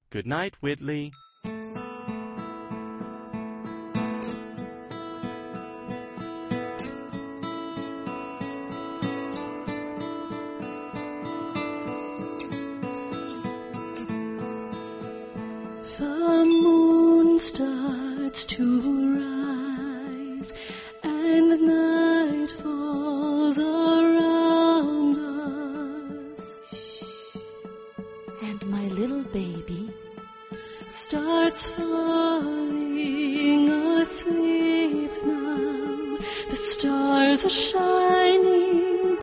Good night, Whitley. The moon starts to rise, and night falls around us. And my little baby starts falling asleep now. The stars are shining